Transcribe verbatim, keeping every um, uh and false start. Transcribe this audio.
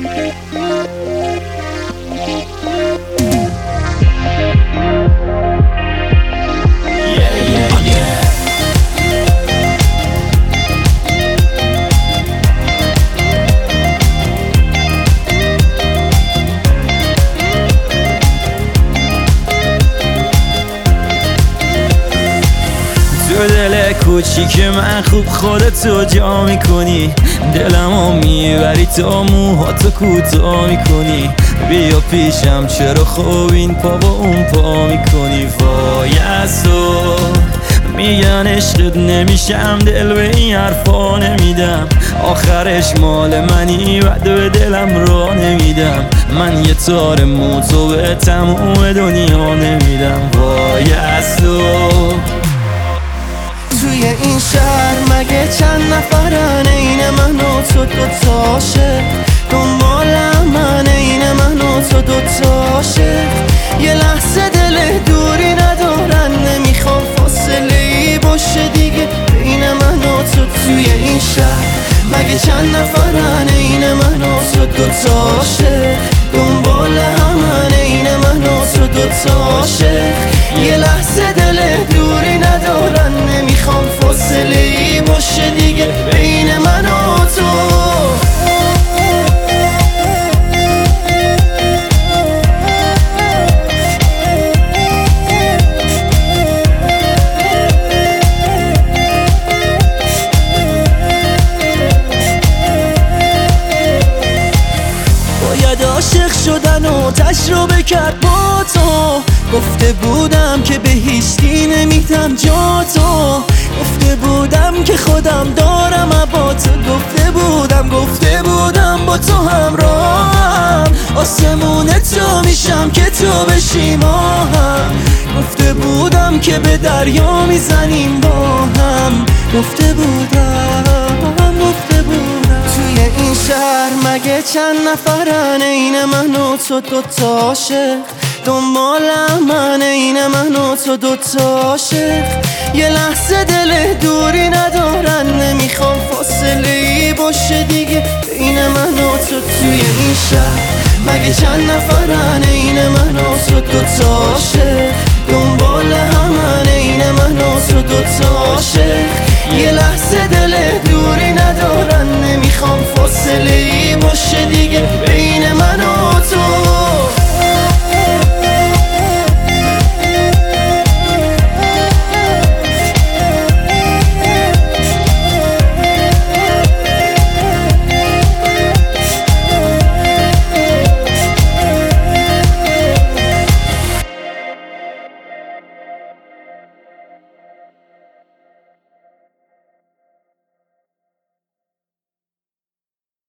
تو دل کوچیک من خوب خودتو جا میکنی، دلمو میبری تا موهاتو کوتاه میکنی. بیا پیشم چرا خوب این پا با اون پا میکنی. وای از تو میگن عشقت نمیشم، دل به این حرفا نمیدم. آخرش مال منی بعد به دلم را نمیدم. من یه تار موتو به تموم دنیا نمیدم. وای از تو توی این شهر مگه چند نفرن این من و تو دوتاشه، دنبال من این من و تو دوتاشه. یه لحظه دل دوری ندارن، نمیخوام فاصله ای باشه دیگه بین من و تو. توی این شهر مگه چند نفرن این من و تو دوتاشه، دنبال همن این من و تو دوتاشه. یه لحظه دل دوری ندارن، نمیخوام فاصله ای باشه دیگه بین من و تو. عاشق شدن و تجربه کرد با تو، گفته بودم که به هیچکی نمیدم جا تو. گفته بودم که خودم دارم با تو، گفته بودم گفته بودم با تو همراهم. آسمون تو میشم که تو بشی ماهم. گفته بودم که به دریا میزنیم با هم. گفته بودم گفته بودم توی این شهر مگه چند نفرن این من و تو دوتاشه، دنبال من این من و تو دوتاشه. یه لحظه دل دوری ندارن، نمیخوام فاصله ای باشه دیگه بین من و تو. توی این شهر مگه چند نفرن این من و تو دوتاشه، دنبال همن این من و تو دوتاشه. یه لحظه دل دوری ندارن، نمیخوام فاصله ای باشه